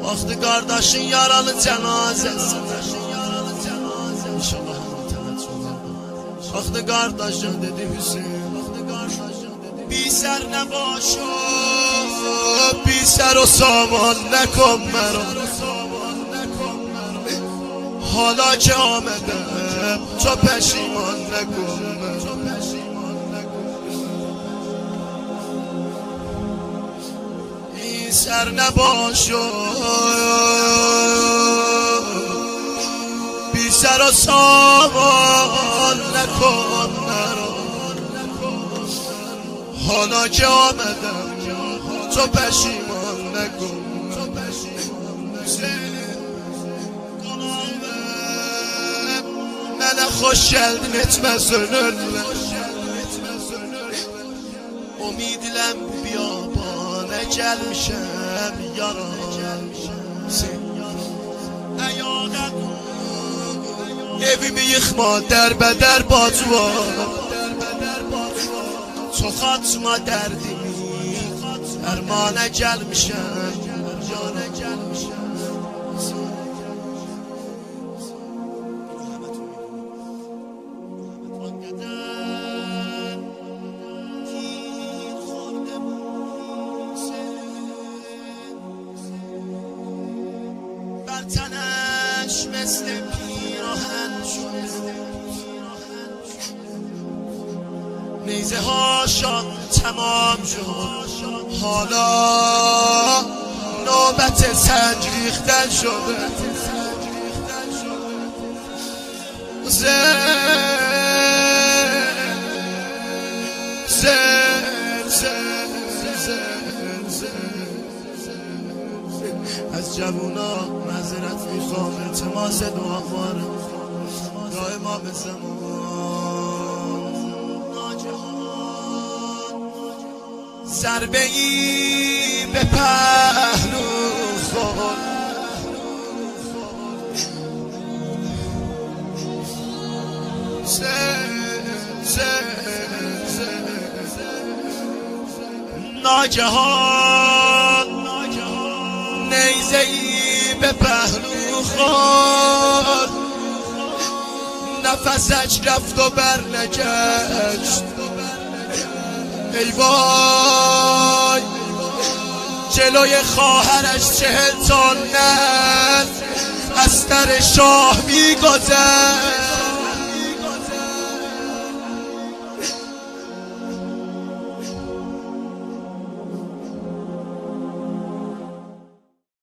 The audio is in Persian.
Baktı kardeşin yaralı cenazesine, İnşallah teveccüh olur. Baktı kardeşin dedi Hüseyin, bir ser ne başım, bir ser o saman ne kن مرا. حالا که آمدم تو پشیمان نکن مرا. این سر نباشو بی سر و سامان نکن مرا. حالا که آمدم تو پشیمان نکن. Mənə xoş gəldin etməsin önlə. Umidiləm bu biyabana gəlmişəm yaran. Əyaqət evimi yıxma dərbədər bacıvam. Çox açma dərdimi dərmana gəlmişəm yana gəlmişəm. تنش مثل پیراهن شده، نیزه هاشان تمام شد، حالا نوبت سنج ریختن شده. از جوونا معذرت میخوام، التماس دعا خوارم یا امام زمان. ضربه ای به پهلو خورد، ناگهان نیزه ای به پهلو خورد، نفسش رفت و برنگشت. ای وای جلوی خواهرش 40 تا نعل از سر شاه میگذشت.